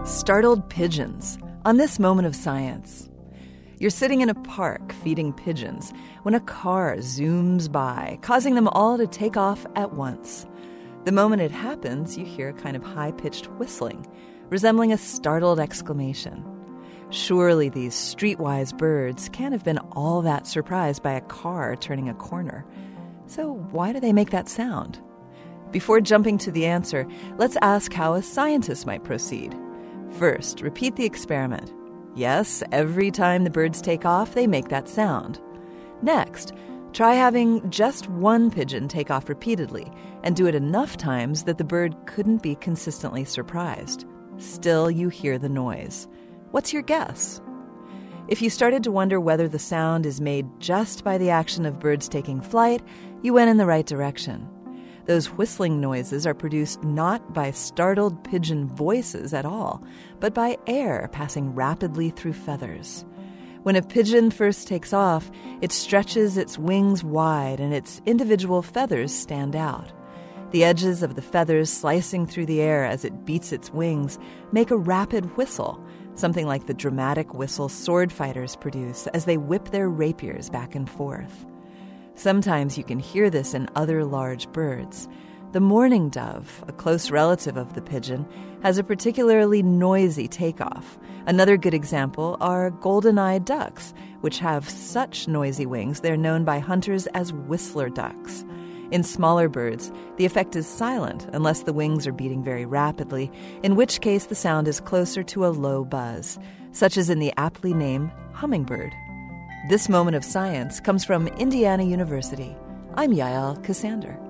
Startled pigeons on this moment of science. You're sitting in a park feeding pigeons when a car zooms by, causing them all to take off at once. The moment it happens, you hear a kind of high-pitched whistling, resembling a startled exclamation. Surely these streetwise birds can't have been all that surprised by a car turning a corner. So why do they make that sound? Before jumping to the answer, let's ask how a scientist might proceed. First, repeat the experiment. Yes, every time the birds take off, they make that sound. Next, try having just one pigeon take off repeatedly and do it enough times that the bird couldn't be consistently surprised. Still, you hear the noise. What's your guess? If you started to wonder whether the sound is made just by the action of birds taking flight, you went in the right direction. Those whistling noises are produced not by startled pigeon voices at all, but by air passing rapidly through feathers. When a pigeon first takes off, it stretches its wings wide and its individual feathers stand out. The edges of the feathers slicing through the air as it beats its wings make a rapid whistle, something like the dramatic whistle sword fighters produce as they whip their rapiers back and forth. Sometimes you can hear this in other large birds. The mourning dove, a close relative of the pigeon, has a particularly noisy takeoff. Another good example are golden-eyed ducks, which have such noisy wings they're known by hunters as whistler ducks. In smaller birds, the effect is silent unless the wings are beating very rapidly, in which case the sound is closer to a low buzz, such as in the aptly named hummingbird. This moment of science comes from Indiana University. I'm Yael Ksander.